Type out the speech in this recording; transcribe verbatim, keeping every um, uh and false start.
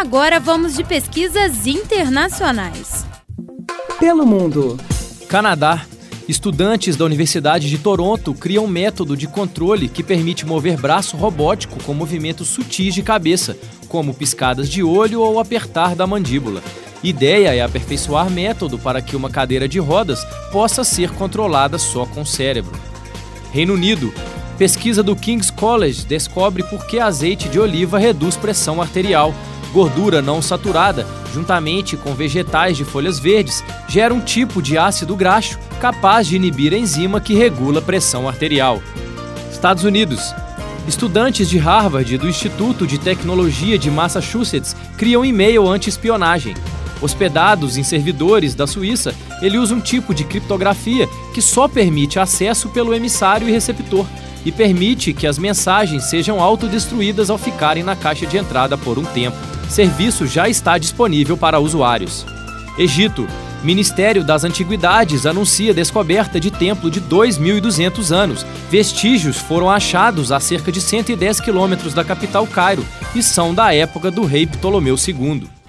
Agora vamos de pesquisas internacionais. Pelo mundo. Canadá. Estudantes da Universidade de Toronto criam um método de controle que permite mover braço robótico com movimentos sutis de cabeça, como piscadas de olho ou apertar da mandíbula. Ideia é aperfeiçoar método para que uma cadeira de rodas possa ser controlada só com o cérebro. Reino Unido. Pesquisa do King's College descobre por que azeite de oliva reduz pressão arterial. Gordura não saturada, juntamente com vegetais de folhas verdes, gera um tipo de ácido graxo capaz de inibir a enzima que regula a pressão arterial. Estados Unidos. Estudantes de Harvard e do Instituto de Tecnologia de Massachusetts criam um e-mail anti-espionagem. Hospedados em servidores da Suíça, ele usa um tipo de criptografia que só permite acesso pelo emissário e receptor e permite que as mensagens sejam autodestruídas ao ficarem na caixa de entrada por um tempo. Serviço já está disponível para usuários. Egito. Ministério das Antiguidades anuncia descoberta de templo de dois mil e duzentos anos. Vestígios foram achados a cerca de cento e dez quilômetros da capital Cairo e são da época do rei Ptolomeu segundo.